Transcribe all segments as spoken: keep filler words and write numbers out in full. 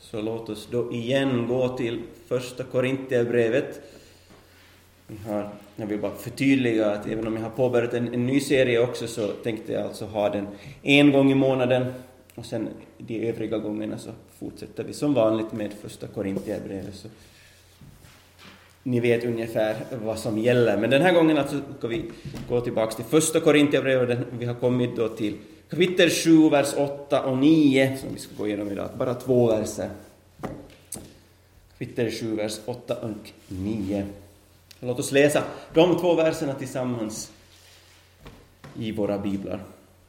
Så låt oss då igen gå till första Korintierbrevet. Vi har, jag vill bara förtydliga att även om jag har påbörjat en, en ny serie också, så tänkte jag alltså ha den en gång i månaden. Och sen de övriga gångerna så fortsätter vi som vanligt med första Korintierbrevet. Så ni vet ungefär vad som gäller. Men den här gången alltså ska vi gå tillbaka till första Korintierbrevet. Vi har kommit då till kapitel sju, vers åtta och nio, som vi ska gå igenom idag. Bara två verser. Kapitel sju, vers åtta och nio. Låt oss läsa de två verserna tillsammans i våra biblar.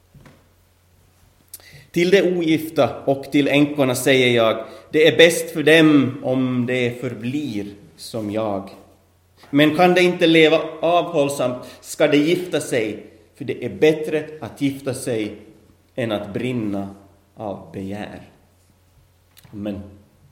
Till de ogifta och till änkorna säger jag, det är bäst för dem om det förblir som jag. Men kan de inte leva avhållsamt ska de gifta sig, för det är bättre att gifta sig än att brinna av begär. Amen.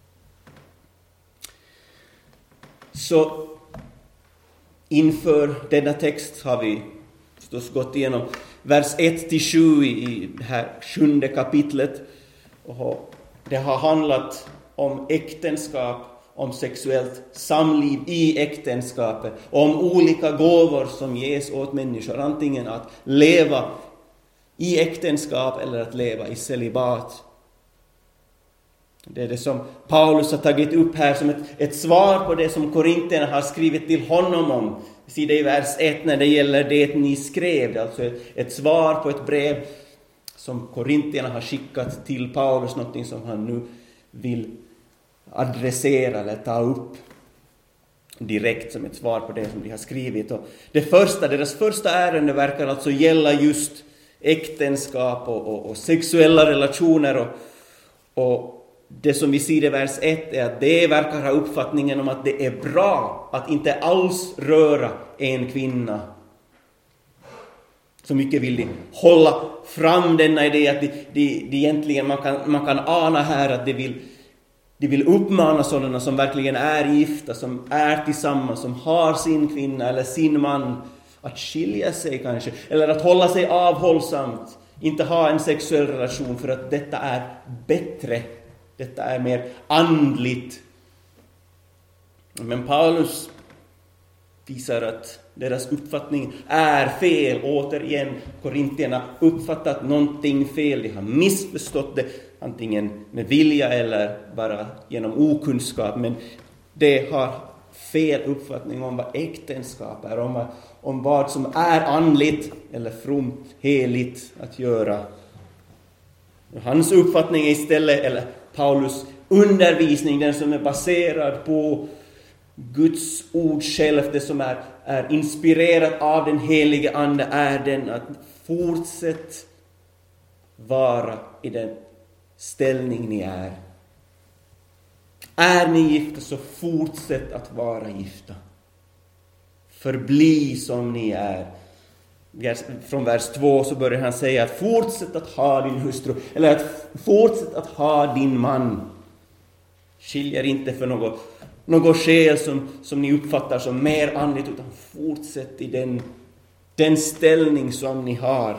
Så inför denna text har vi förstås gått igenom vers ett till sju i det här sjunde kapitlet. Och det har handlat om äktenskap, om sexuellt samliv i äktenskapet, om olika gåvor som ges åt människor, antingen att leva i äktenskap eller att leva i celibat. Det är det som Paulus har tagit upp här som ett, ett svar på det som korintierna har skrivit till honom om. Vi ser det i vers ett när det gäller det ni skrev. Alltså ett, ett svar på ett brev som korintierna har skickat till Paulus. Någonting som han nu vill adressera eller ta upp direkt som ett svar på det som de har skrivit. Och det första, deras första ärende verkar alltså gälla just äktenskap och, och, och sexuella relationer. Och, och det som vi ser i vers ett är att det verkar ha uppfattningen om att det är bra att inte alls röra en kvinna. Så mycket vill de hålla fram denna idé att de, de, de egentligen man kan, man kan ana här att de vill, de vill uppmana sådana som verkligen är gifta, som är tillsammans, som har sin kvinna eller sin man att skilja sig kanske, eller att hålla sig avhållsamt, inte ha en sexuell relation, för att detta är bättre. Detta är mer andligt. Men Paulus visar att deras uppfattning är fel. Återigen, korintierna uppfattat någonting fel. De har missförstått det, antingen med vilja eller bara genom okunskap. Men de har fel uppfattning om vad äktenskap är, om vad, om vad som är andligt eller fromt, heligt att göra. Hans uppfattning är istället, eller Paulus undervisning, den som är baserad på Guds ord själv, det som är, är inspirerat av den helige ande, är den att fortsätt vara i den ställning ni är. Är ni gifta, så fortsätt att vara gifta. Förbli som ni är. Från vers två så börjar han säga att fortsätt att ha din hustru, eller att fortsätt att ha din man. Skiljer inte för något, något skäl som, som ni uppfattar som mer andligt, utan fortsätt i den, den ställning som ni har.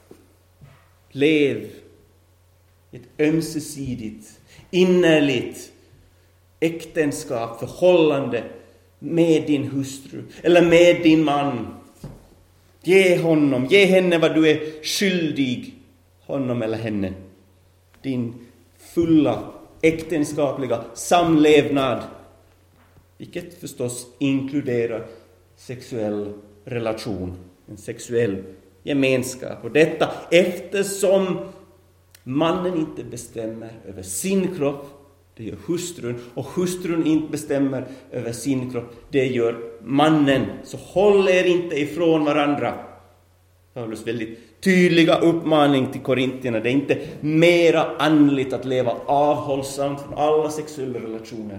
Lev ett ömsesidigt, innerligt äktenskap, förhållande med din hustru eller med din man. Ge honom, ge henne vad du är skyldig honom eller henne. Din fulla äktenskapliga samlevnad, vilket förstås inkluderar sexuell relation, en sexuell gemenskap. Och detta eftersom mannen inte bestämmer över sin kropp, det gör hustrun, och hustrun inte bestämmer över sin kropp, det gör mannen. Så håll er inte ifrån varandra. Paulus väldigt tydliga uppmaning till korintierna. Det är inte mera andligt att leva avhållsamt från alla sexuella relationer.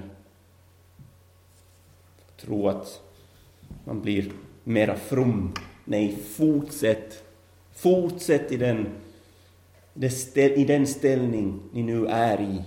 Tro att man blir mera from. Nej, fortsätt. Fortsätt i den, i den ställning ni nu är i.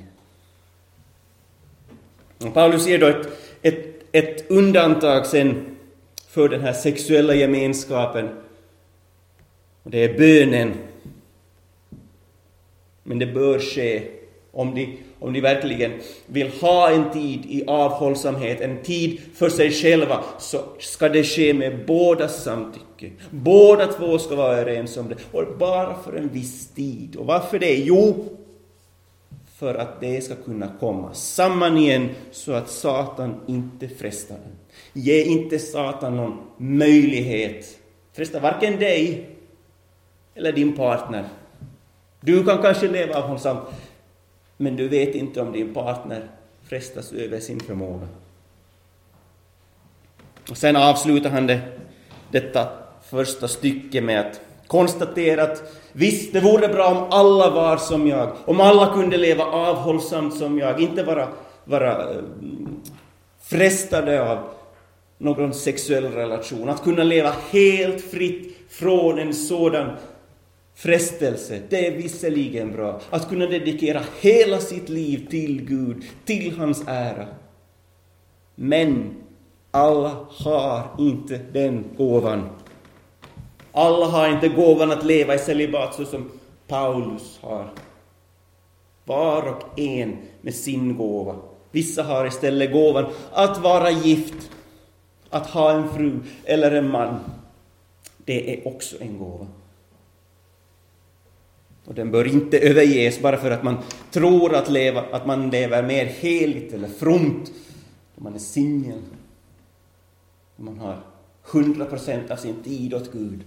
Och Paulus ger då ett, ett, ett undantag sen för den här sexuella gemenskapen. Och det är bönen. Men det bör ske Om de, om de verkligen vill ha en tid i avhållsamhet, en tid för sig själva, så ska det ske med bådas samtycke. Båda två ska vara överens om det. Och bara för en viss tid. Och varför det? Jo, för att det ska kunna komma samman igen så att Satan inte frestar den. Ge inte Satan någon möjlighet. Fresta varken dig eller din partner. Du kan kanske leva avhållsamt, men du vet inte om din partner frestas över sin förmåga. Och sen avslutar han det, detta första stycke med att konstatera att visst, det vore bra om alla var som jag. Om alla kunde leva avhållsamt som jag. Inte vara, vara frestade av någon sexuell relation. Att kunna leva helt fritt från en sådan frestelse. Det är visserligen bra. Att kunna dedikera hela sitt liv till Gud. Till hans ära. Men alla har inte den gåvan. Alla har inte gåvan att leva i celibat så som Paulus har. Var och en med sin gåva. Vissa har istället gåvan att vara gift. Att ha en fru eller en man. Det är också en gåva. Och den bör inte överges bara för att man tror att, leva, att man lever mer heligt eller fromt. Om man är singel. Om man har hundra procent av sin tid åt Gud.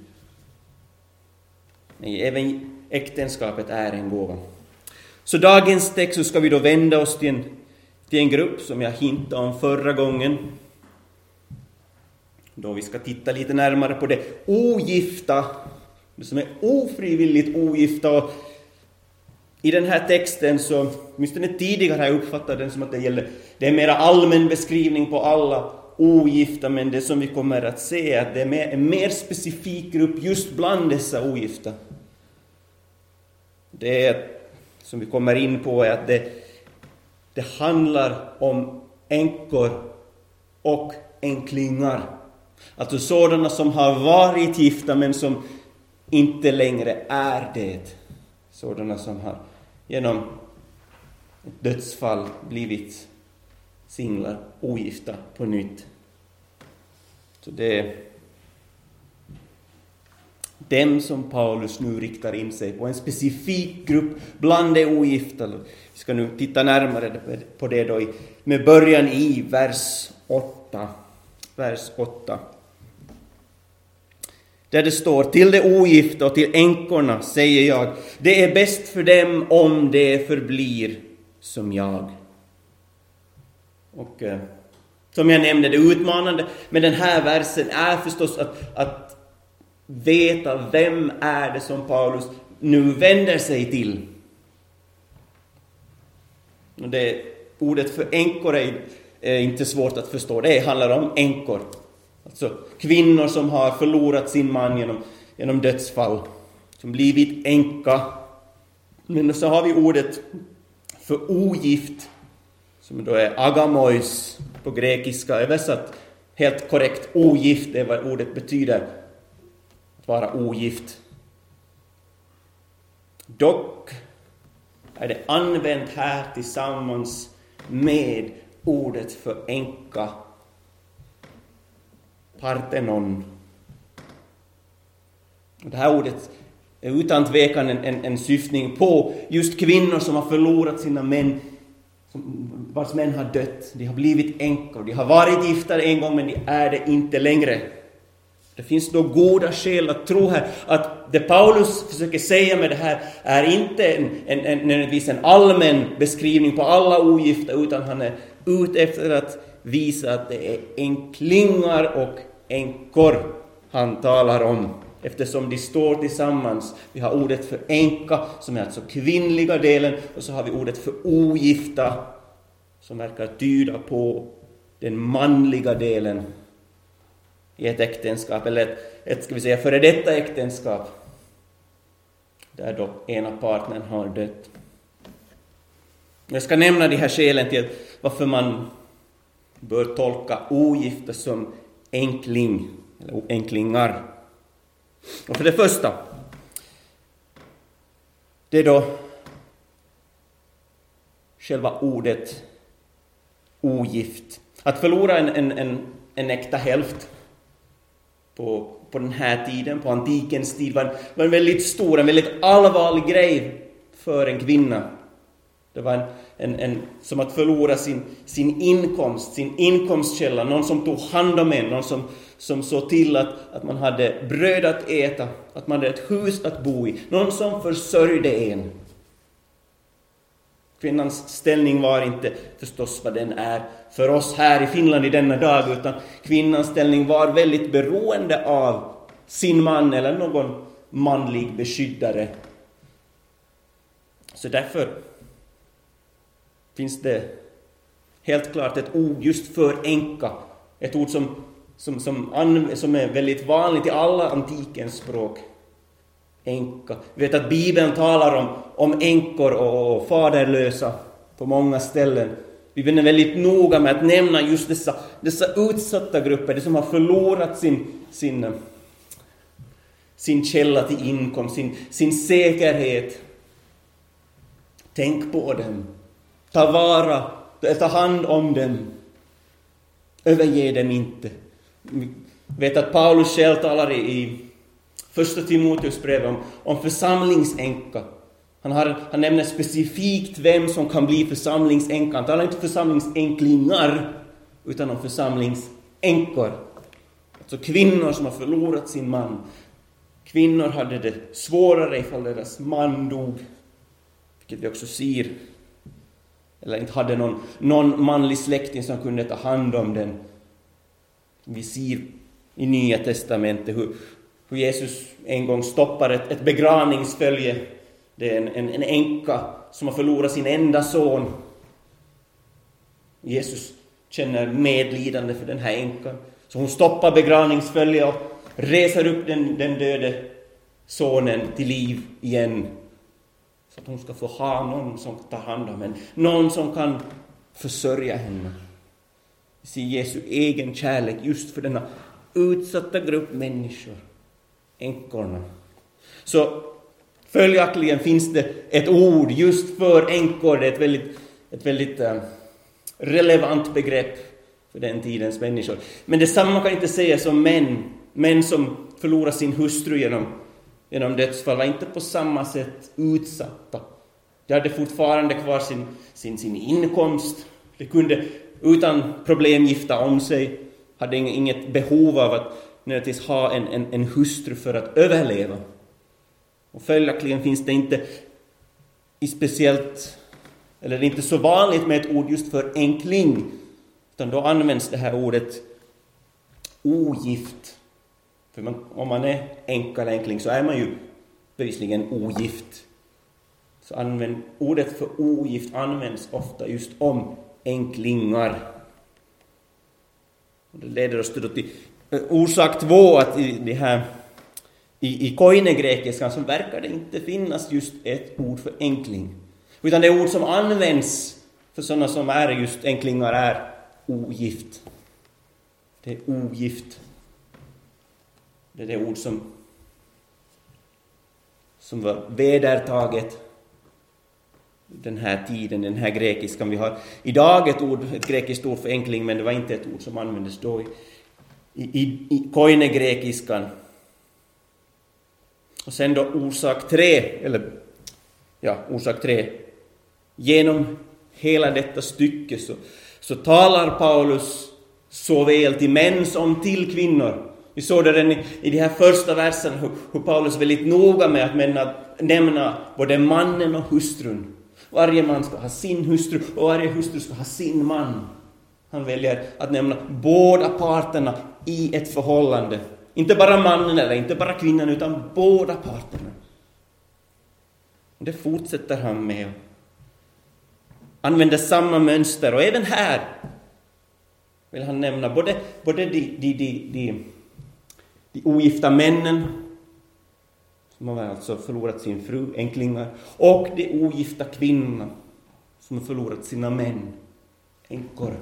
Nej, även äktenskapet är en gåva. Så dagens text så ska vi då vända oss till en, till en grupp som jag hintade om förra gången. Då vi ska titta lite närmare på det ogifta. Det som är ofrivilligt ogifta. Och i den här texten så, åtminstone tidigare har jag uppfattat den som att det gäller, det är en mer allmän beskrivning på alla ogifta, men det som vi kommer att se är att det är mer, en mer specifik grupp just bland dessa ogifta. Det är, som vi kommer in på, är att det, det handlar om änkor och änklingar. Alltså sådana som har varit gifta men som inte längre är det. Sådana som har genom ett dödsfall blivit singlar, ogifta på nytt. Så det är dem som Paulus nu riktar in sig på. En specifik grupp bland de ogifta. Vi ska nu titta närmare på det då med början i vers åtta. Vers åtta. Där det står: till de ogifta och till änkorna säger jag, det är bäst för dem om det förblir som jag. Och eh, som jag nämnde, det utmanande med den här versen är förstås att, att veta vem är det som Paulus nu vänder sig till. Och det ordet för änkor är, är inte svårt att förstå. Det handlar om änkor. Alltså kvinnor som har förlorat sin man genom, genom dödsfall. Som blivit änka. Men så har vi ordet för ogift. Som då är agamois på grekiska. Översatt helt korrekt. Ogift är vad ordet betyder. Att vara ogift. Dock är det använt här tillsammans med ordet för änka. Partenon. Och det här ordet är utan tvekan en, en, en syftning på just kvinnor som har förlorat sina män, som, vars män har dött. De har blivit änkor. De har varit giftare en gång, men de är det inte längre. Det finns då goda skäl att tro här att det Paulus försöker säga med det här är inte en, en, en, en, en allmän beskrivning på alla ogifta, utan han är ute efter att visa att det är änklingar och änkor han talar om. Eftersom de står tillsammans. Vi har ordet för änka som är alltså kvinnliga delen. Och så har vi ordet för ogifta som verkar tyda på den manliga delen i ett äktenskap. Eller ett, ett ska vi säga, före detta äktenskap. Där då ena partnern har dött. Jag ska nämna de här skälen till varför man bör tolka ogifta som änkling eller änklingar. Och för det första, det är då själva ordet ogift. Att förlora en, en, en, en äkta hälft på, på den här tiden, på antikens tid, var en, var en väldigt stor, en väldigt allvarlig grej för en kvinna. Det var en, en, en, som att förlora sin, sin inkomst, sin inkomstkälla, någon som tog hand om en, någon som, som såg till att, att man hade bröd att äta, att man hade ett hus att bo i, någon som försörjde en. Kvinnans ställning var inte förstås vad den är för oss här i Finland i denna dag, utan kvinnans ställning var väldigt beroende av sin man eller någon manlig beskyddare. Så därför finns det helt klart ett ord just för änka. Ett ord som, som, som, som är väldigt vanligt i alla antikens språk. Änka. Vi vet att Bibeln talar om, om änkor och, och faderlösa på många ställen. Bibeln är väldigt noga med att nämna just dessa, dessa utsatta grupper, de som har förlorat sin, sin, sin källa till inkomst, sin, sin säkerhet. Tänk på dem. Ta vara, ta hand om dem. Överge dem inte. Vi vet att Paulus själv talar i, i första Timoteus brev om, om församlingsänka. Han, har, han nämner specifikt vem som kan bli församlingsänka. Han talar inte församlingsänklingar utan om församlingsänkor. Alltså kvinnor som har förlorat sin man. Kvinnor hade det svårare ifall deras man dog. Vilket vi också ser. Eller inte hade någon, någon manlig släkting som kunde ta hand om den. Vi ser i Nya testamentet hur, hur Jesus en gång stoppar ett, ett begravningsfölje. Det är en, en, en änka som har förlorat sin enda son. Jesus känner medlidande för den här änkan. Så hon stoppar begravningsföljet och reser upp den, den döde sonen till liv igen. Så att hon ska få ha någon som tar hand om henne. Någon som kan försörja henne. Vi ser Jesu egen kärlek just för denna utsatta grupp människor. Änkorna. Så följaktligen finns det ett ord just för änkor. Det är ett väldigt, ett väldigt uh, relevant begrepp för den tidens människor. Men detsamma kan inte sägas om män. Män som förlorar sin hustru genom genom dödsfall var inte på samma sätt utsatta. De hade fortfarande kvar sin, sin, sin inkomst. De kunde utan problem gifta om sig. Hade inget behov av att nödvändigtvis ha en, en, en hustru för att överleva. Och följaktligen finns det inte i speciellt, eller det är inte så vanligt med ett ord just för enkling. Utan då används det här ordet ogift. För man, om man är änka eller enkling så är man ju bevisligen ogift. Så använd, ordet för ogift används ofta just om enklingar. Och det leder oss till, till orsak två, att i det här i, i koinegrekiskan så verkar det inte finnas just ett ord för enkling. Utan det ord som används för sådana som är just enklingar är ogift. Det är ogift. Det är det ord som, som var vedertaget den här tiden, den här grekiskan. Vi har idag ett ord, ett grekiskt ord för enkling, men det var inte ett ord som användes då i, i, i koinegrekiskan. Och sen då orsak tre, eller ja, orsak tre. Genom hela detta stycke så, så talar Paulus såväl till män som till kvinnor. Vi såg det i, i de här första versen hur, hur Paulus är väldigt noga med att nämna, nämna både mannen och hustrun. Varje man ska ha sin hustru och varje hustru ska ha sin man. Han väljer att nämna båda parterna i ett förhållande. Inte bara mannen eller inte bara kvinnan utan båda parterna. Det fortsätter han med. Använder samma mönster och även här vill han nämna både, både de, de, de, de, de ogifta männen som har alltså förlorat sin fru, enklingar, och de ogifta kvinnorna som har förlorat sina män, änkor.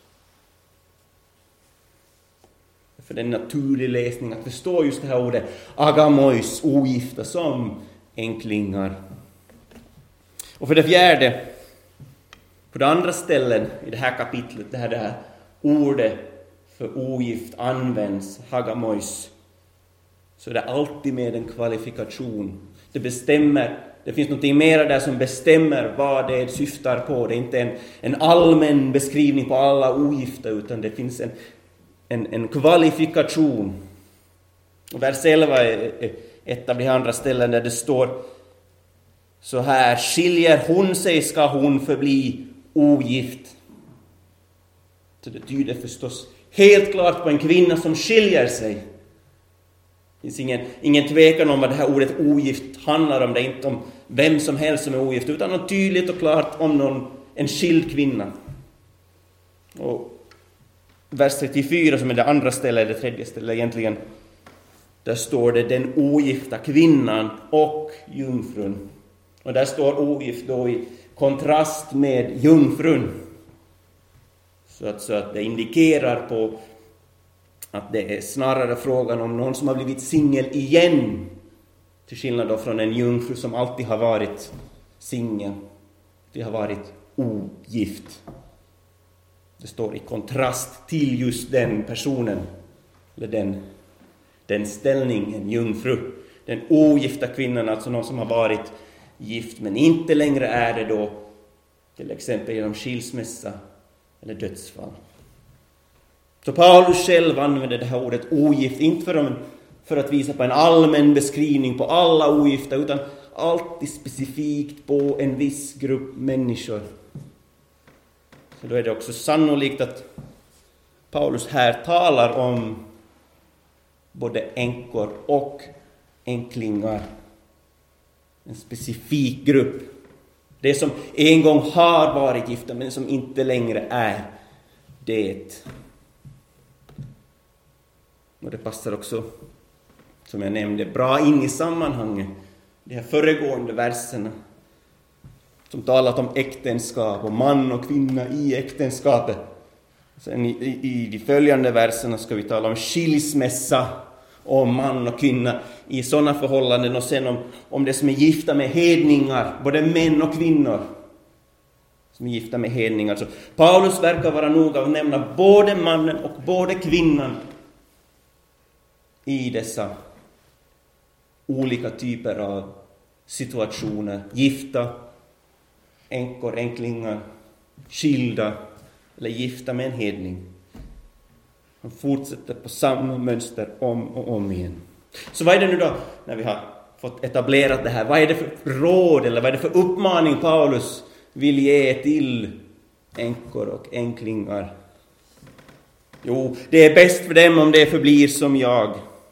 För det är en naturlig läsning att förstå just det här ordet agamois, ogifta, som enklingar. Och för det fjärde På det andra ställen i det här kapitlet, det här, det här ordet för ogift används, hagamois, så är det alltid med en kvalifikation. Det bestämmer, det finns något mer där som bestämmer vad det syftar på. Det är inte en, en allmän beskrivning på alla ogifta, utan det finns en, en, en kvalifikation. Och vers elva är ett av de andra ställen där det står så här: skiljer hon sig ska hon förbli ogift. Så det tyder förstås helt klart på en kvinna som skiljer sig. Det finns ingen, ingen tvekan om vad det här ordet ogift handlar om. Det är inte om vem som helst som är ogift, utan något tydligt och klart om någon, en skild kvinna. Och vers trettiofyra, som är det andra stället, det tredje stället egentligen, där står det den ogifta kvinnan och jungfrun. Och där står ogift då i kontrast med jungfrun. Så att, så att det indikerar på att det är snarare frågan om någon som har blivit singel igen, till skillnad då från en jungfru som alltid har varit singel. Det har varit ogift. Det står i kontrast till just den personen, eller den, den ställningen, jungfru. Den ogifta kvinnan, alltså någon som har varit gift men inte längre är det då, till exempel genom skilsmässa eller dödsfall. Så Paulus själv använder det här ordet ogift inte för, en, för att visa på en allmän beskrivning på alla ogifta, utan alltid specifikt på en viss grupp människor. Så då är det också sannolikt att Paulus här talar om både änkor och änklingar. En specifik grupp. Det som en gång har varit gifta men som inte längre är det. Och det passar också, som jag nämnde, bra in i sammanhanget. De här föregående verserna som talat om äktenskap och man och kvinna i äktenskapet. Sen i, i, i de följande verserna ska vi tala om skilsmässa och man och kvinna i sådana förhållanden, och sen om, om det som är gifta med hedningar, både män och kvinnor som är gifta med hedningar. Så Paulus verkar vara noga att nämna både mannen och både kvinnan i dessa olika typer av situationer. Gifta, änkor, änklingar, skilda eller gifta med en hedning. Han fortsätter på samma mönster om och om igen. Så vad är det nu då, när vi har fått etablerat det här? Vad är det för råd eller vad är det för uppmaning Paulus vill ge till änkor och änklingar? Jo, det är bäst för dem om det förblir som jag.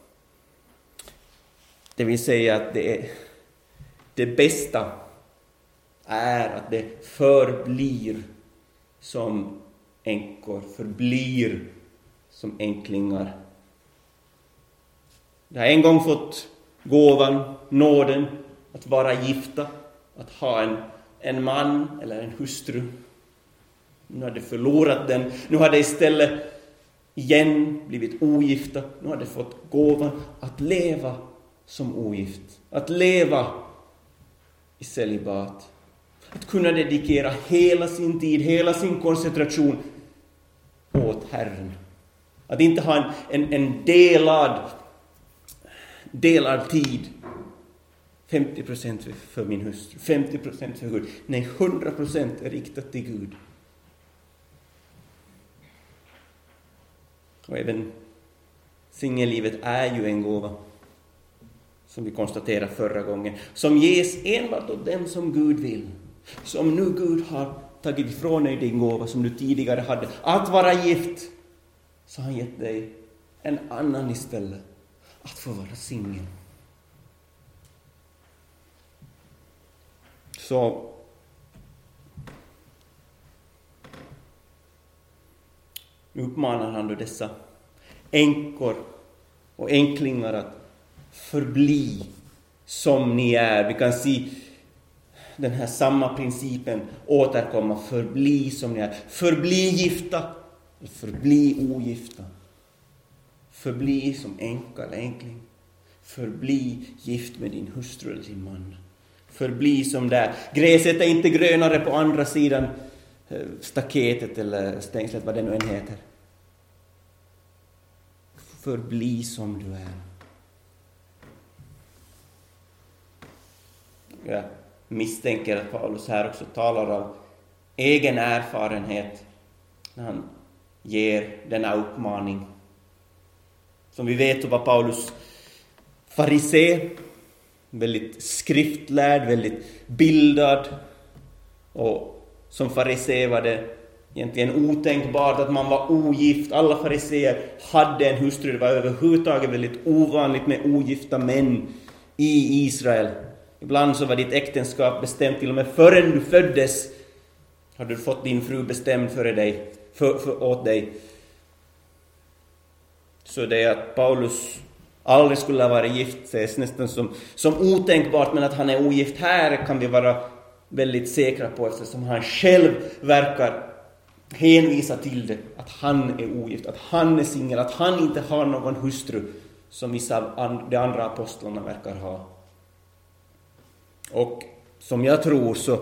Det vill säga att det, är, det bästa är att det förblir som änkor, förblir som änklingar. De har en gång fått gåvan, nåden att vara gifta, att ha en, en man eller en hustru. Nu har de förlorat den. Nu har de istället igen blivit ogifta. Nu har de fått gåvan att leva som ogift. Att leva i celibat. Att kunna dedikera hela sin tid, hela sin koncentration åt Herren. Att inte ha en, en, en delad, delad tid. femtio procent för min hustru, femtio procent för Gud. Nej, hundra procent är riktat till Gud. Och även singellivet är ju en gåva, som vi konstaterade förra gången, som ges enbart åt dem som Gud vill. Som nu Gud har tagit ifrån dig din gåva som du tidigare hade, att vara gift, så har han gett dig en annan istället, att få vara singel. Så nu uppmanar han då dessa änkor och änklingar att förbli som ni är. Vi kan se den här samma principen återkomma. Förbli som ni är. Förbli gifta. Förbli ogifta. Förbli som änka eller änkling. Förbli gift med din hustru eller din man. Förbli som där. Gräset är inte grönare på andra sidan staketet eller stängslet, vad det nu än heter. Förbli som du är. Jag misstänker att Paulus här också talar av egen erfarenhet när han ger denna uppmaning. Som vi vet var Paulus farisé, väldigt skriftlärd, väldigt bildad. Och som farisé var det egentligen otänkbart att man var ogift. Alla fariséer hade en hustru. Det var överhuvudtaget väldigt ovanligt med ogifta män i Israel. Ibland så var ditt äktenskap bestämt till och med förrän du föddes. Hade du fått din fru bestämd för dig, för, för, åt dig. Så det är att Paulus aldrig skulle ha varit gift ses nästan som, som otänkbart. Men att han är ogift här kan vi vara väldigt säkra på, eftersom han själv verkar hänvisa till det. Att han är ogift, att han är singel, att han inte har någon hustru som vissa av de andra apostlarna verkar ha. Och som jag tror så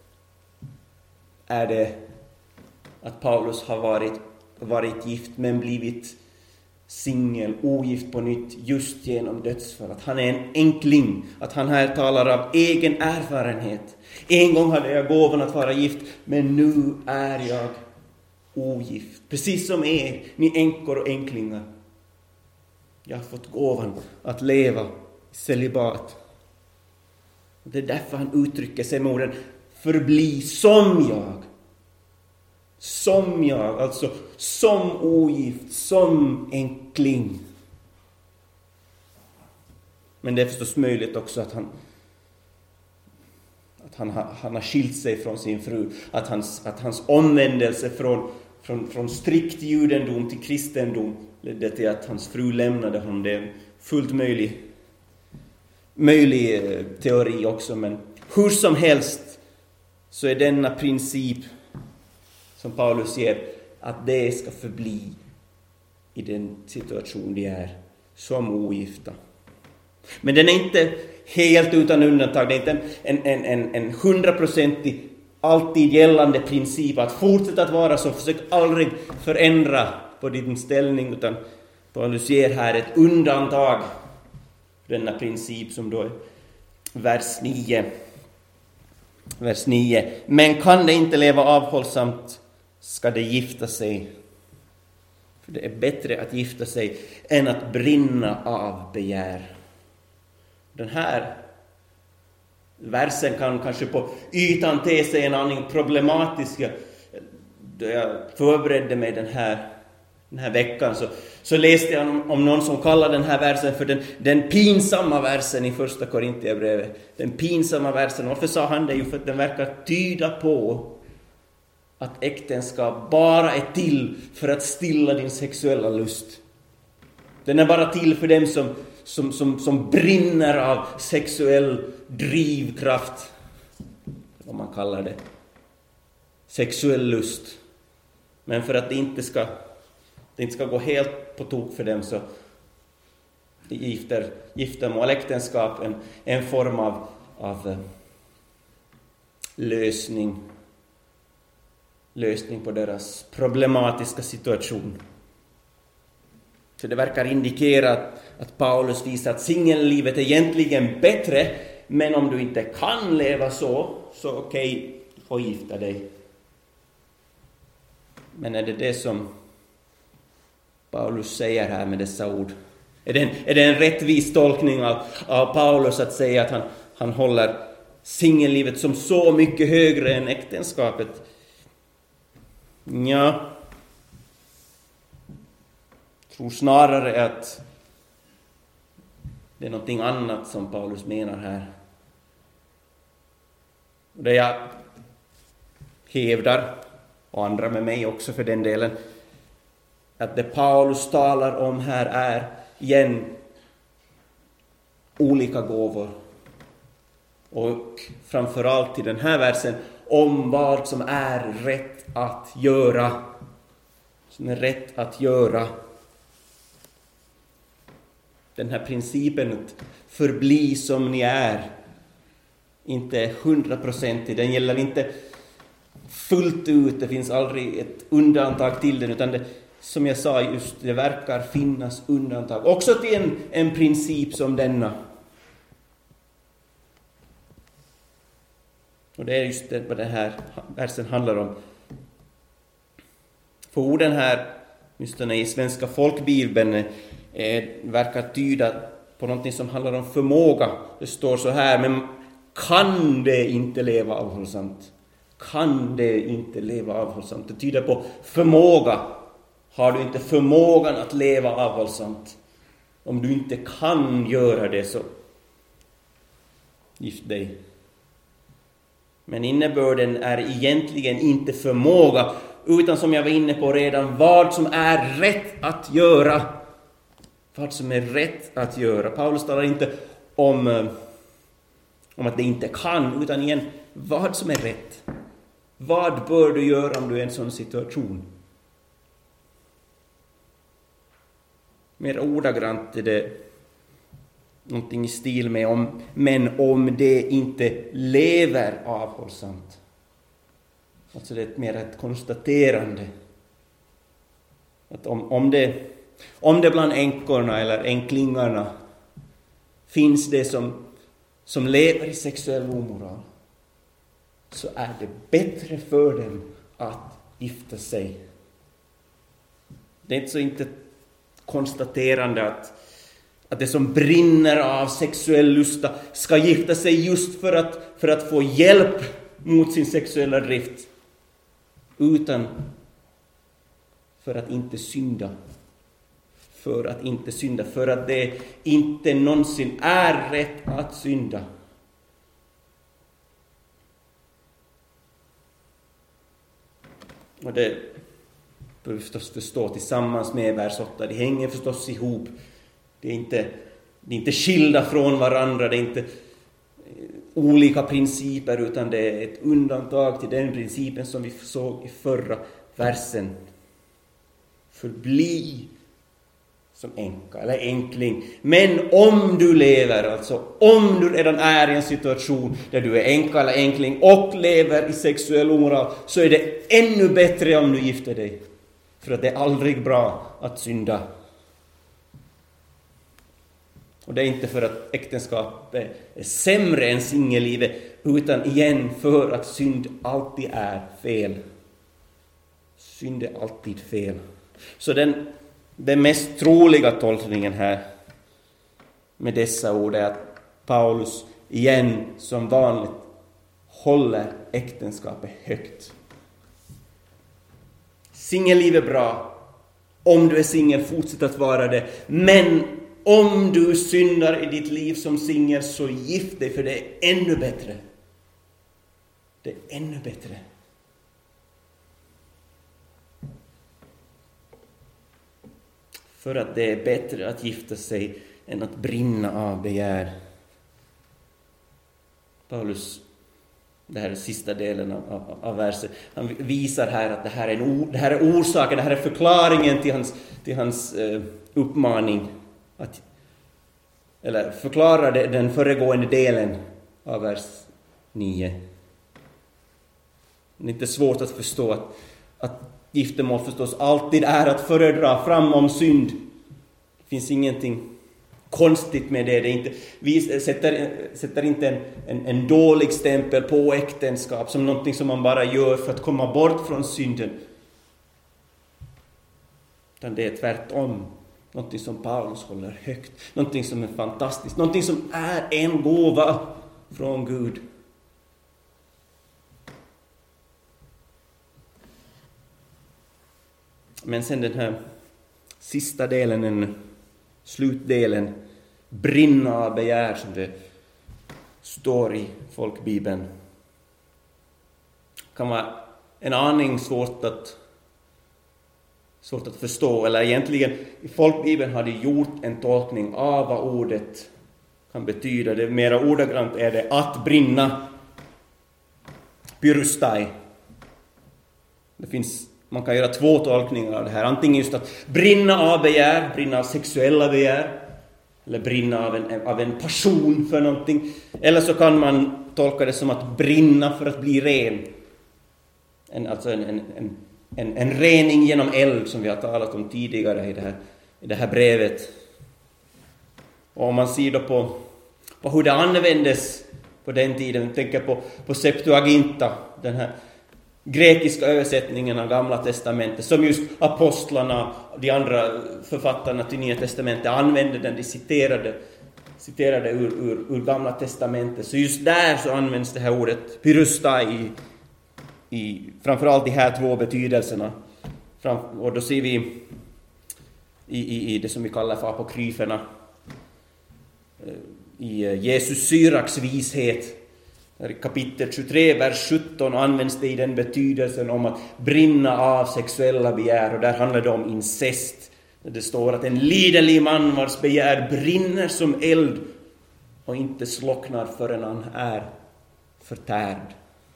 är det att Paulus har varit, varit gift men blivit singel, ogift på nytt just genom dödsfall. Att han är en enkling, att han här talar av egen erfarenhet. En gång hade jag gåvan att vara gift, men nu är jag ogift. Precis som er, ni änkor och enklingar. Jag har fått gåvan att leva i celibat. Det är därför han uttrycker sig med orden förbli som jag. Som jag, alltså som ogift, som enkling. Men det är förstås möjligt också att han att han, han har skilt sig från sin fru. Att hans, att hans omvändelse från, från, från strikt judendom till kristendom ledde till att hans fru lämnade honom. Det är en fullt möjlig, möjlig teori också. Men hur som helst så är denna princip som Paulus ger, att det ska förbli i den situation de är som ogifta. Men den är inte helt utan undantag. Det är inte en, en, en, en hundraprocentig alltid gällande princip att fortsätta att vara så. Försök aldrig förändra på din ställning, utan Paulus ger här ett undantag. Denna princip som då är vers nio. Vers nio. Men kan det inte leva avhållsamt, ska det gifta sig. För det är bättre att gifta sig än att brinna av begär. Den här versen kan kanske på ytan te sig en aning problematisk. Då jag förberedde mig den här, den här veckan så, så läste jag om, om någon som kallar den här versen för den, den pinsamma versen i första Korintierbrevet. Den pinsamma versen. Varför sa han det? Jo, för att den verkar tyda på att äktenskap bara är till för att stilla din sexuella lust. Den är bara till för dem som, som, som, som brinner av sexuell drivkraft. Vad man kallar det. Sexuell lust. Men för att det inte ska, det inte ska gå helt på tok för dem, så gifter, giftermål, äktenskap en, en form av, av lösning. lösning på deras problematiska situation. Så det verkar indikera att, att Paulus visar att singellivet är egentligen bättre, men om du inte kan leva så, så okej, okay, du får gifta dig. Men är det det som Paulus säger här med dessa ord? Är det en, är det en rättvis tolkning av, av Paulus att säga att han, han håller singellivet som så mycket högre än äktenskapet? Ja, jag tror snarare att det är någonting annat som Paulus menar här. Det jag hävdar, och andra med mig också för den delen, att det Paulus talar om här är igen olika gåvor. Och framförallt i den här versen om vad som är rätt att göra. Som är rätt att göra. Den här principen att förbli som ni är inte hundraprocentig. Den gäller inte fullt ut, det finns aldrig ett undantag till den, utan det, som jag sa just, det verkar finnas undantag. Också till en, en princip som denna. Och det är just det vad den här versen handlar om. För orden här, just den i svenska folkbibeln, eh, verkar tyda på någonting som handlar om förmåga. Det står så här, men kan det inte leva avhållsamt? Kan det inte leva avhållsamt? Det tyder på förmåga. Har du inte förmågan att leva avhållsamt? Om du inte kan göra det, så gift dig. Men innebörden är egentligen inte förmåga, utan som jag var inne på redan, vad som är rätt att göra. Vad som är rätt att göra. Paulus talar inte om, om att det inte kan, utan igen, vad som är rätt. Vad bör du göra om du är i en sån situation? Mer ordagrant är det någonting i stil med om, men om det inte lever avhållsamt. Alltså det är ett mer ett konstaterande. Att om, om, det, om det bland änkorna eller änklingarna finns det som, som lever i sexuell omoral, så är det bättre för dem att gifta sig. Det är inte så inte konstaterande att, att det som brinner av sexuell lusta ska gifta sig just för att, för att få hjälp mot sin sexuella drift, utan för att inte synda. För att inte synda. För att det inte någonsin är rätt att synda. Och det bör vi förstås förstå tillsammans med vers åtta. Det hänger förstås ihop. Det är inte, det är inte skilda från varandra. Det är inte olika principer, utan det är ett undantag till den principen som vi såg i förra versen. Förbli som änka eller änkling. Men om du lever, alltså om du redan är i en situation där du är änka eller änkling och lever i sexuell omoral, så är det ännu bättre om du gifter dig. För att det är aldrig bra att synda. Och det är inte för att äktenskapet är sämre än singellivet, utan igen för att synd alltid är fel. Synd är alltid fel. Så den, den mest troliga tolkningen här med dessa ord är att Paulus igen som vanligt håller äktenskapet högt. Singelliv är bra. Om du är singel, fortsätt att vara det. Men om du syndar i ditt liv som singel, så gift dig, för det är ännu bättre. Det är ännu bättre. För att det är bättre att gifta sig än att brinna av begär. Paulus, det här är sista delen av, av, av versen, han visar här att det här är, en, det här är orsaken, det här är förklaringen till hans, till hans uh, uppmaning. Att, eller förklarar det, den föregående delen av vers nio. Det är inte svårt att förstå att, att giftermål förstås alltid är att föredra framom synd. Det finns ingenting konstigt med det. Det är inte, vi sätter, sätter inte en, en, en dålig stämpel på äktenskap som någonting som man bara gör för att komma bort från synden. Utan det är tvärtom. Någonting som Paulus håller högt. Någonting som är fantastiskt. Någonting som är en gåva från Gud. Men sen den här sista delen, den slutdelen, brinna av begär, som det står i folkbibeln, kan vara en aning svårt att svårt att förstå. Eller egentligen i folkbibeln har de gjort en tolkning av vad ordet kan betyda. Det mera ordagrant är det att brinna, pyrustai. Det finns, man kan göra två tolkningar av det här. Antingen just att brinna av begär, brinna av sexuella begär, eller brinna av en, av en passion för någonting. Eller så kan man tolka det som att brinna för att bli ren. en, alltså en, en, en, en, en rening genom eld som vi har talat om tidigare i det här, i det här brevet. Och om man ser då på, på hur det användes på den tiden, tänker på, på Septuaginta, den här grekiska översättningen av Gamla testamentet, som just apostlarna, de andra författarna till Nya testamentet använde den, de citerade, citerade ur, ur, ur Gamla testamentet. Så just där så används det här ordet pyrustai i, i framförallt de här två betydelserna. Fram, och då ser vi i, i, i det som vi kallar för apokryferna, i Jesus Syraks vishet, i kapitel tjugotre, vers sjutton, används det i den betydelsen om att brinna av sexuella begär. Och där handlar det om incest. Det står att en liderlig man vars begär brinner som eld och inte slocknar förrän han är förtärd.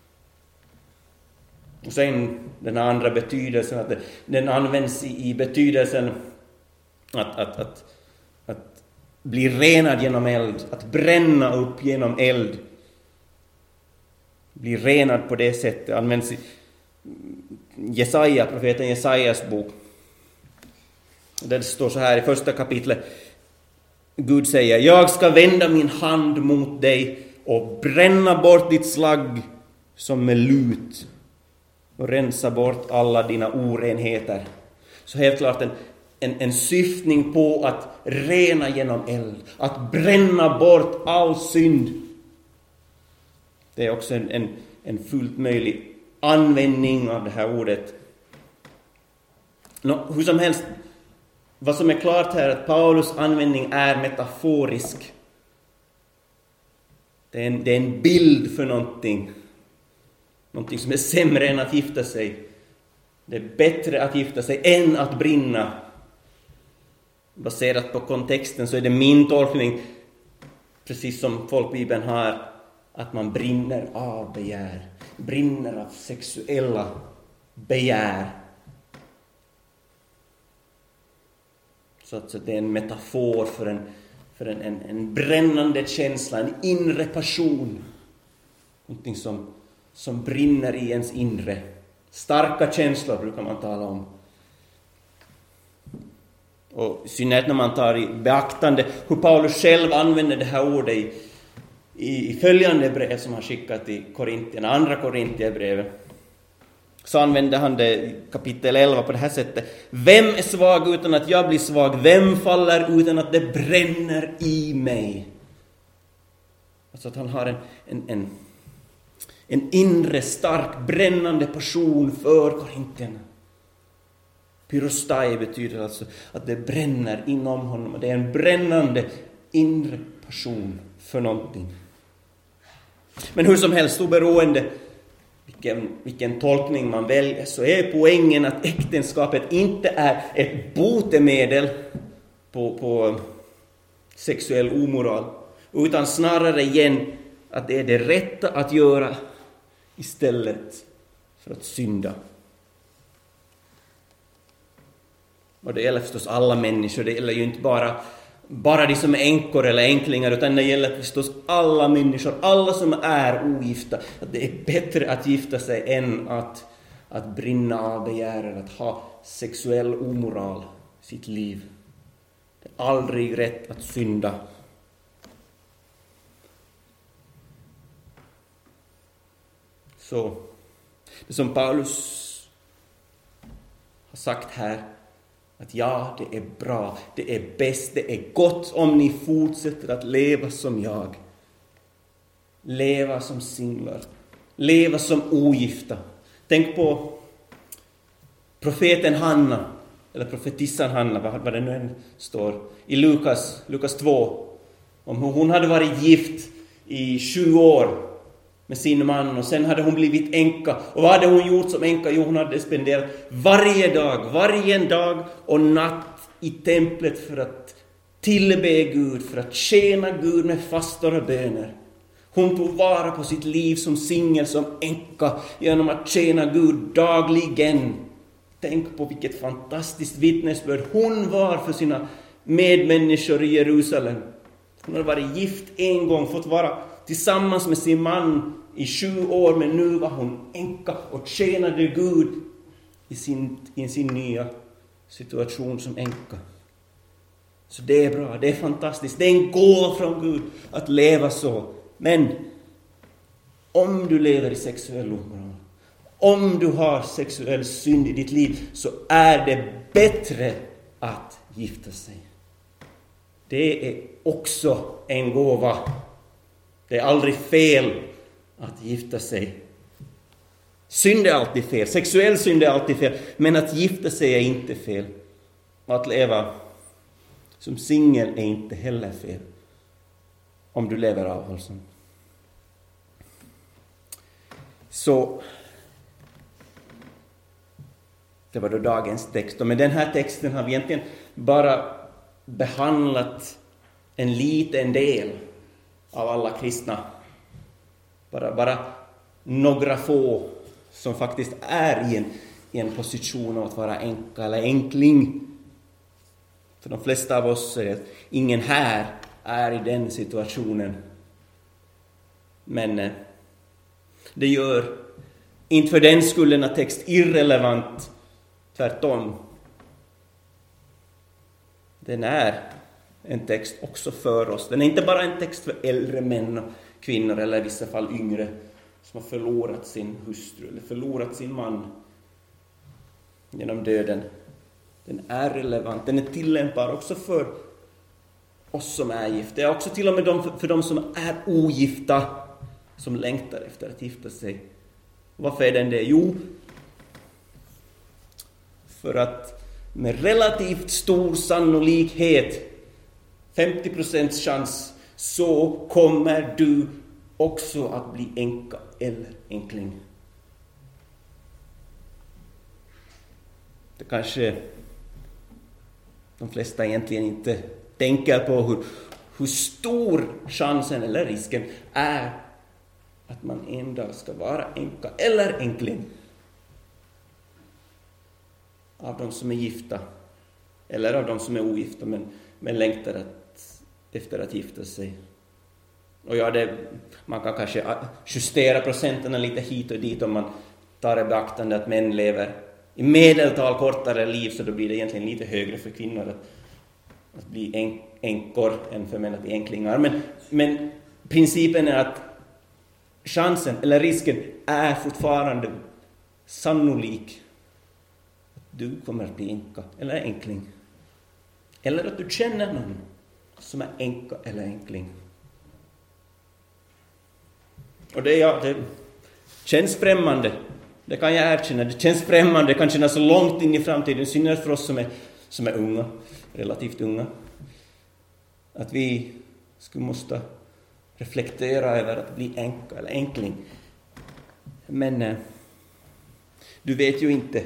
Och sen den andra betydelsen, att den används i, i betydelsen att, att, att, att bli renad genom eld, att bränna upp genom eld. Bli renad på det sättet används i Jesaja, profeten Jesajas bok. Det står så här i första kapitlet. Gud säger: jag ska vända min hand mot dig och bränna bort ditt slagg som med lut och rensa bort alla dina orenheter. Så helt klart en, en, en syftning på att rena genom eld, att bränna bort all synd. Det är också en, en, en fullt möjlig användning av det här ordet. Nå, hur som helst, vad som är klart här är att Paulus användning är metaforisk. Det är en, det är en bild för någonting. Någonting som är sämre än att gifta sig. Det är bättre att gifta sig än att brinna. Baserat på kontexten så är det min tolkning, precis som folkbibeln har, att man brinner av begär. Brinner av sexuella begär. Så att det är en metafor för en, för en, en, en brännande känsla, en inre passion. Någonting som, som brinner i ens inre. Starka känslor brukar man tala om. Och i synnerhet när man tar i beaktande hur Paulus själv använder det här ordet i, i, i följande brev som han skickat till Korintierna, andra Korintierbrevet. Så använder han det i kapitel elva på det här sättet. Vem är svag utan att jag blir svag? Vem faller utan att det bränner i mig? Alltså att han har en, en, en, en inre stark brännande passion för Korintierna. Pyrostai betyder alltså att det bränner inom honom. Det är en brännande inre passion för någonting. Men hur som helst, oberoende vilken, vilken tolkning man väljer, så är poängen att äktenskapet inte är ett botemedel på, på sexuell omoral, utan snarare igen att det är det rätta att göra istället för att synda. Och det gäller förstås alla människor. Det gäller ju inte bara, bara de som är änkor eller änklingar, utan det gäller förstås alla människor, alla som är ogifta. Att det är bättre att gifta sig än att, att brinna av begäret, att ha sexuell omoral i sitt liv. Det är aldrig rätt att synda. Så det som Paulus har sagt här, att ja, det är bra, det är bäst, det är gott om ni fortsätter att leva som jag. Leva som singlar. Leva som ogifta. Tänk på profeten Hanna, eller profetissan Hanna, vad det nu än står, i Lukas, Lukas två. Om hur hon hade varit gift i sju år med sin man, och sen hade hon blivit änka. Och vad hade hon gjort som änka? Jo, hon hade spenderat varje dag, varje dag och natt i templet för att tillbe Gud, för att tjäna Gud med fastor och böner. Hon tog vara på sitt liv som singel, som änka, genom att tjäna Gud dagligen. Tänk på vilket fantastiskt vittnesbörd hon var för sina medmänniskor i Jerusalem. Hon hade varit gift en gång, fått vara tillsammans med sin man i sju år, men nu var hon änka och tjänade Gud i sin, i sin nya situation som änka. Så det är bra, det är fantastiskt. Det är en gåva från Gud att leva så. Men om du lever i sexuell omoral, om du har sexuell synd i ditt liv, så är det bättre att gifta sig. Det är också en gåva. Det är aldrig fel att gifta sig. Synd är alltid fel. Sexuell synd är alltid fel. Men att gifta sig är inte fel. Att leva som singel är inte heller fel. Om du lever avhållsamt. Så det var då dagens text. Och med den här texten har vi egentligen bara behandlat en liten del av alla kristna. Bara, bara några få som faktiskt är i en, i en position av att vara änka eller enkling. För de flesta av oss är det ingen här är i den situationen. Men eh, det gör inte för den skull en text irrelevant. Tvärtom. Den är en text också för oss. Den är inte bara en text för äldre män och kvinnor eller i vissa fall yngre som har förlorat sin hustru eller förlorat sin man genom döden. Den är relevant. Den är tillämpbar också för oss som är gifta. Det är också till och med de, för de som är ogifta som längtar efter att gifta sig. Varför är den det? Jo, för att med relativt stor sannolikhet, femtio procent chans, så kommer du också att bli änka eller enkling. Det kanske de flesta egentligen inte tänker på hur, hur stor chansen eller risken är att man en dag ska vara änka eller enkling. Av de som är gifta eller av de som är ogifta men, men längtar att, efter att gifta sig. Och ja, det, man kan kanske justera procenterna lite hit och dit om man tar i beaktande att män lever i medeltal kortare liv, så då blir det egentligen lite högre för kvinnor att, att bli änkor än för män att bli enklingar. Men, men principen är att chansen eller risken är fortfarande sannolik att du kommer att bli änka eller enkling. Eller att du känner någon som är änka eller enkling. Och det, ja, det känns främmande. Det kan jag erkänna. Det känns främmande. Det kan kännas så långt in i framtiden. Synnerhet för oss som är, som är unga. Relativt unga. Att vi skulle måste reflektera över att bli änka eller enkling. Men eh, du vet ju inte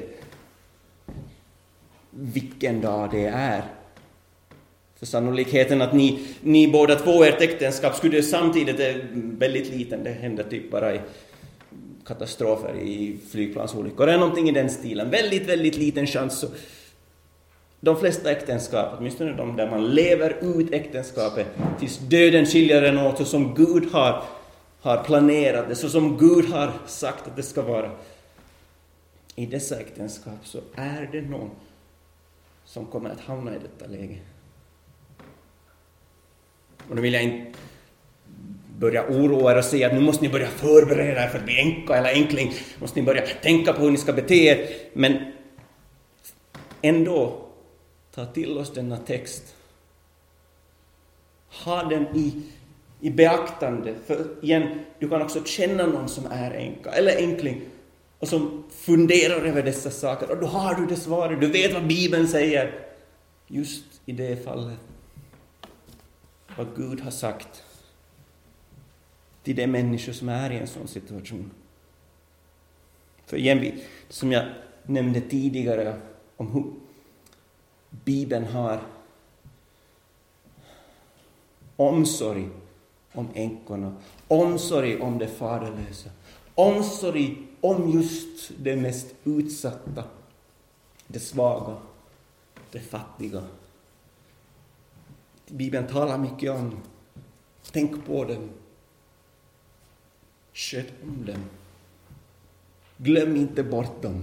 vilken dag det är. För sannolikheten att ni, ni båda två ert äktenskap skulle samtidigt är väldigt liten. Det händer typ bara i katastrofer, i flygplansolyckor. Det är någonting i den stilen. Väldigt, väldigt liten chans. Så de flesta äktenskap, åtminstone de där man lever ut äktenskapet tills döden skiljer en åt, så som Gud har, har planerat det, så som Gud har sagt att det ska vara. I dessa äktenskap så är det någon som kommer att hamna i detta läge. Och då vill jag inte börja oroa er och säga att nu måste ni börja förbereda er för att bli änka eller enkling. Måste ni börja tänka på hur ni ska bete er. Men ändå ta till oss denna text. Ha den i, i beaktande. För igen, du kan också känna någon som är änka eller enkling och som funderar över dessa saker. Och då har du det svaret. Du vet vad Bibeln säger just i det fallet. Vad Gud har sagt till de människor som är i en sån situation. För igen, som jag nämnde tidigare om hur Bibeln har omsorg om änkorna, omsorg om det faderlösa, omsorg om just det mest utsatta, det svaga, det fattiga. Bibeln talar mycket om, tänk på dem. Sköt om dem. Glöm inte bort dem.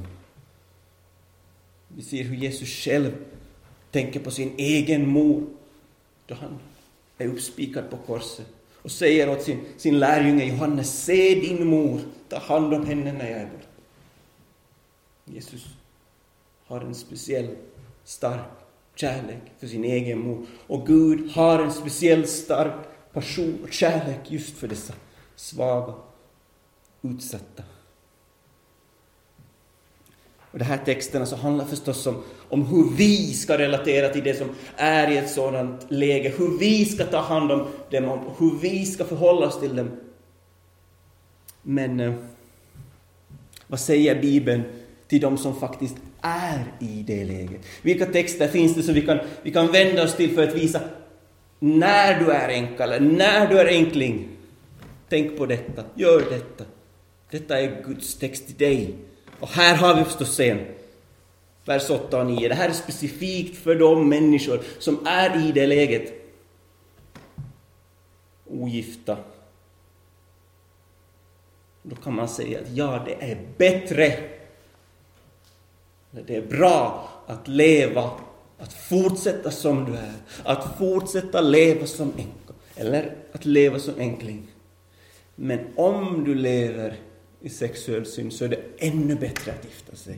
Vi ser hur Jesus själv tänker på sin egen mor då han är uppspikad på korset och säger åt sin, sin lärjunge Johannes: se din mor, ta hand om henne när jag är borta. Jesus har en speciell stark kärlek för sin egen mor, och Gud har en speciell stark passion och kärlek just för dessa svaga, utsatta. Och de här texterna så handlar förstås om, om hur vi ska relatera till det som är i ett sådant läge. Hur vi ska ta hand om dem och hur vi ska förhålla oss till dem. Men eh, vad säger Bibeln till de som faktiskt är i det läget? Vilka texter finns det som vi kan, vi kan vända oss till för att visa när du är änka eller när du är enkling? Tänk på detta, gör detta. Detta är Guds text till dig. Och här har vi förstås sen, vers åtta och nio. Det här är specifikt för de människor som är i det läget. Ogifta. Då kan man säga att ja, det är bättre. Det är bra att leva, att fortsätta som du är. Att fortsätta leva som änka. Eller att leva som enkling. Men om du lever i sexuell synd så är det ännu bättre att gifta sig.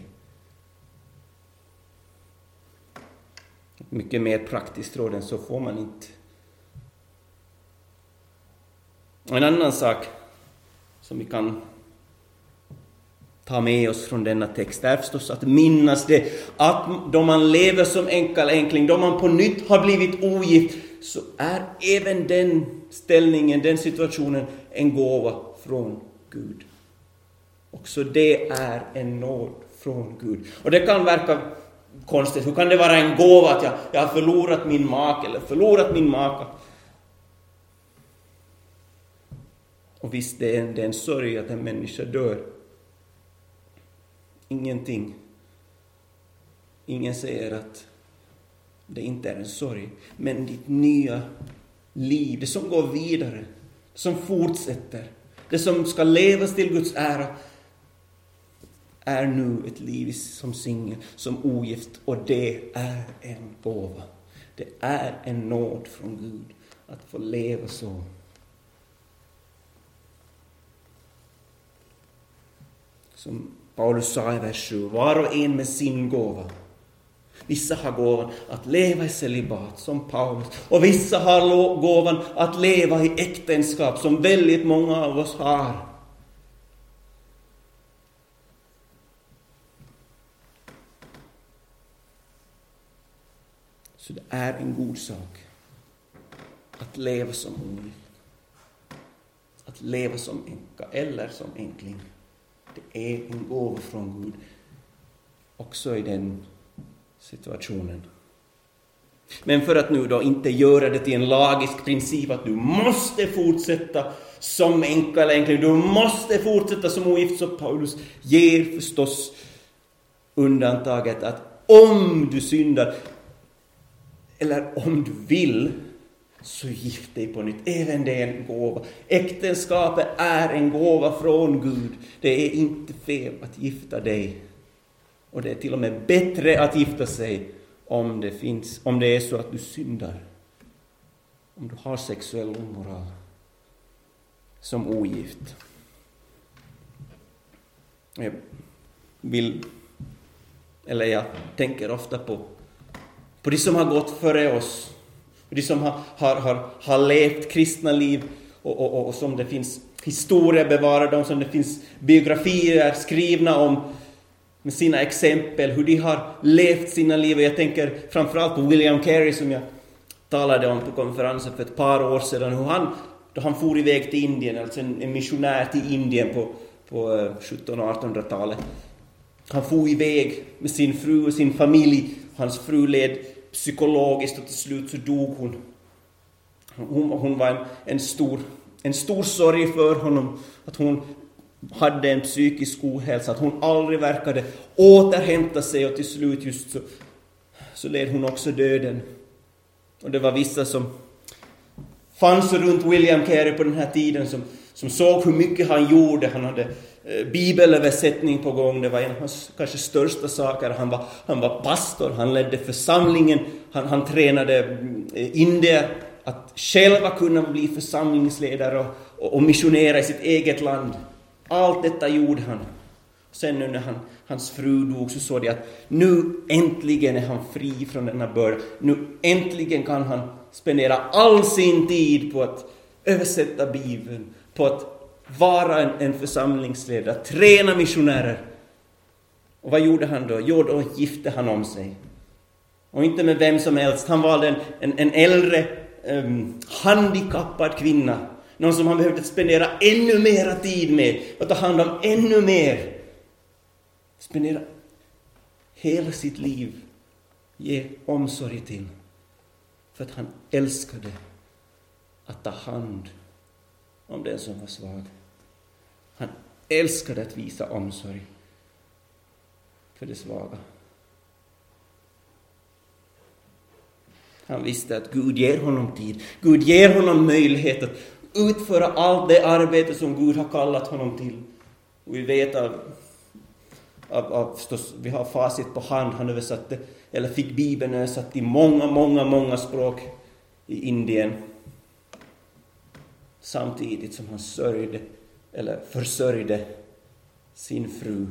Mycket mer praktiskt råd än så får man inte. Och en annan sak som vi kan ta med oss från denna text är förstås att minnas det att då man lever som änka eller enkling, då man på nytt har blivit ogift, så är även den ställningen, den situationen en gåva från Gud. Också det är en nåd från Gud. Och det kan verka konstigt. Hur kan det vara en gåva att jag, jag har förlorat min make eller förlorat min maka? Och visst, det är en, det är en sorg att en människa dör. Ingenting. Ingen säger att det inte är en sorg. Men ditt nya liv, det som går vidare, som fortsätter, det som ska levas till Guds ära, är nu ett liv som singel, som ogift, och det är en gåva. Det är en nåd från Gud att få leva så. Som Paulus sa i vers sju, var och en med sin gåva. Vissa har gåvan att leva i celibat som Paulus, och vissa har gåvan att leva i äktenskap som väldigt många av oss har. Så det är en god sak att leva som ogift, att leva som änka eller som enkling. Det är en gåva från Gud också i den situationen. Men för att nu då inte göra det till en lagisk princip att du måste fortsätta som änka eller enkling, du måste fortsätta som ogift, så Paulus ger förstås undantaget att om du syndar eller om du vill, så gift dig på nytt. Även det är en gåva. Äktenskapet är en gåva från Gud. Det är inte fel att gifta dig. Och det är till och med bättre att gifta sig om det finns, om det är så att du syndar. Om du har sexuell omoral som ogift. Jag vill, eller jag tänker ofta på på de som har gått före oss, de som har, har, har, har levt kristna liv och, och, och, och som det finns historia bevarade om, som det finns biografier skrivna om med sina exempel, hur de har levt sina liv. Och jag tänker framförallt på William Carey som jag talade om på konferensen för ett par år sedan, hur han, då han for iväg till Indien, alltså en, en missionär till Indien på, på sjuttonhundra- och artonhundratalet. Han for iväg med sin fru och sin familj. Hans fru led psykologiskt och till slut så dog hon. Hon, hon var en, en, stor, en stor sorg för honom att hon hade en psykisk ohälsa, att hon aldrig verkade återhämta sig, och till slut just så, så led hon också döden. Och det var vissa som fanns runt William Carey på den här tiden som, som såg hur mycket han gjorde. Han hade eh, bibelöversättning på gång. Det var en av hans kanske största saker. Han var, han var pastor, han ledde församlingen. Han, han tränade eh, indier att själva kunna bli församlingsledare och, och, och missionera i sitt eget land. Allt detta gjorde han. Sen nu när han, hans fru dog så såg de att nu äntligen är han fri från denna börda. Nu äntligen kan han spendera all sin tid på att översätta Bibeln, på att vara en, en församlingsledare, träna missionärer. Och vad gjorde han då? Jo, då gifte han om sig. Och inte med vem som helst. Han valde en, en, en äldre um, handikappad kvinna. Någon som han behövde spendera ännu mera tid med. Och ta hand om ännu mer. Spendera hela sitt liv. Ge omsorg till. För att han älskade att ta hand om den som var svag. Han älskade att visa omsorg för det svaga. Han visste att Gud ger honom tid. Gud ger honom möjlighet att utföra allt det arbete som Gud har kallat honom till. Och vi vet av, av, av förstås, vi har facit på hand. Han översatte, eller fick Bibeln översatt i många, många, många språk i Indien. Samtidigt som han sörjde, eller försörjde sin fru.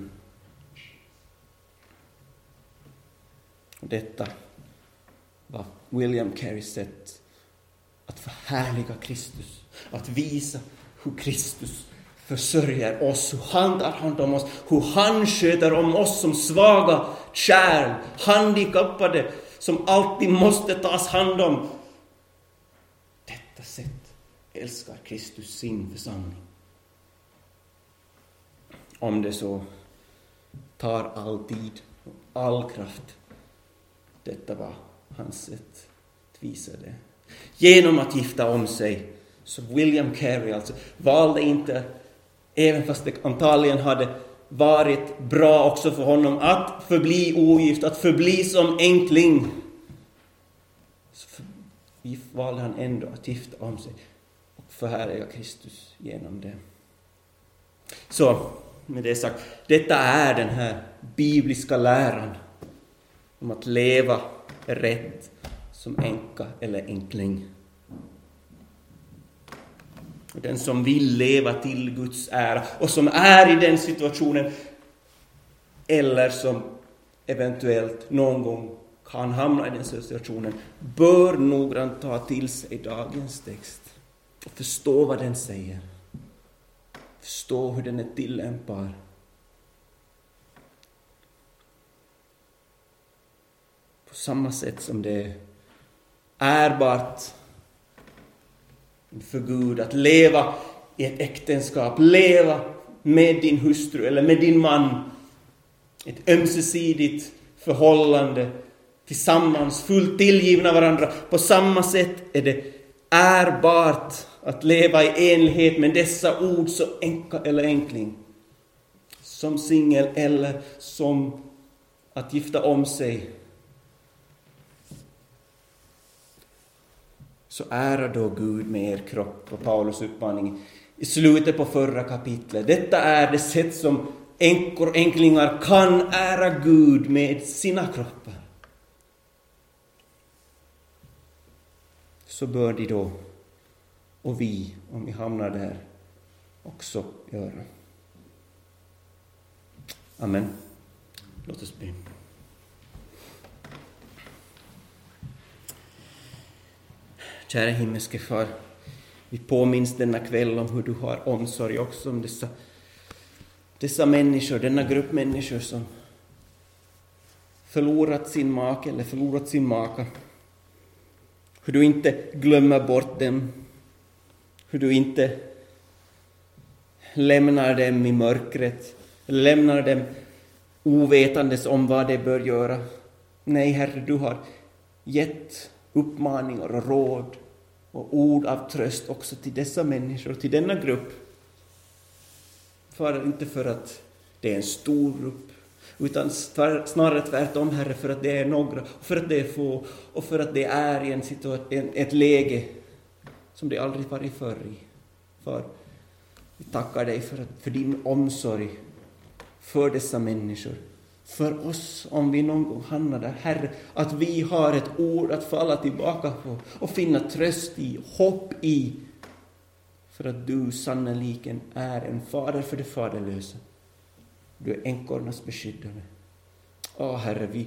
Och detta var William Carys sätt att förhärliga Kristus. Att visa hur Kristus försörjer oss, hur han tar hand om oss, hur han sköter om oss som svaga kärl, handikappade som alltid måste tas hand om. Detta sätt älskar Kristus sin församling. Om det så tar all tid och all kraft. Detta var hans sätt att visa det. Genom att gifta om sig, så William Carey alltså valde inte, även fast det antagligen hade varit bra också för honom att förbli ogift, att förbli som enkling, så för, valde han ändå att gifta om sig och förhärliga Kristus genom det. Så med det sagt, detta är den här bibliska läran om att leva rätt som änka eller enkling. Och den som vill leva till Guds ära och som är i den situationen, eller som eventuellt någon gång kan hamna i den situationen, bör noggrant ta till sig dagens text och förstå vad den säger. Förstå hur den är tillämpbar. På samma sätt som det är ärbart för Gud att leva i ett äktenskap, leva med din hustru eller med din man, ett ömsesidigt förhållande tillsammans, fullt tillgivna varandra. På samma sätt är det ärbart att leva i enlighet med dessa ord, så enka eller enkling, som singel eller som att gifta om sig. Så ära då Gud med er kropp, och Paulus uppmaning i slutet på förra kapitlet. Detta är det sätt som änkor och enklingar kan ära Gud med sina kroppar. Så bör de då, och vi, om vi hamnar där, också göra. Amen. Låt oss be. Kära himmelske far, vi påminns denna kväll om hur du har omsorg också om dessa, dessa människor, denna grupp människor som förlorat sin make eller förlorat sin maka. Hur du inte glömmer bort dem, hur du inte lämnar dem i mörkret, lämnar dem ovetandes om vad de bör göra. Nej, Herre, du har gett uppmaningar och råd och ord av tröst också till dessa människor, till denna grupp. För inte för att det är en stor grupp, utan snarare tvärtom, Herre, för att det är några, för att det är få, och för att det är i en situation, ett läge som det aldrig varit förr i. För Vi tackar dig för, för din omsorg för dessa människor. För oss, om vi någon gång hamnar där, Herre, att vi har ett ord att falla tillbaka på och finna tröst i, hopp i. För att du sannoliken är en fader för det faderlösa. Du är änkornas beskyddare. Åh Herre, vi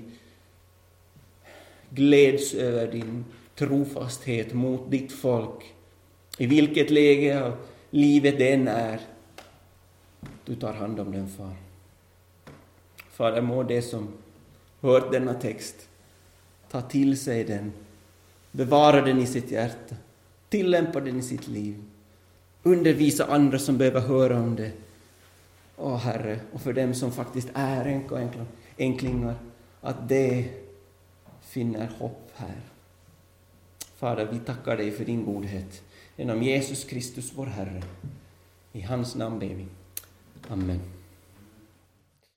gläds över din trofasthet mot ditt folk. I vilket läge av livet den är. Du tar hand om den, far. Fader, må det som hört denna text ta till sig den. Bevara den i sitt hjärta. Tillämpa den i sitt liv. Undervisa andra som behöver höra om det. Åh Herre, och för dem som faktiskt är änkor, änklingar, att det finner hopp här. Fader, vi tackar dig för din godhet. Genom Jesus Kristus, vår Herre. I hans namn ber vi. Amen.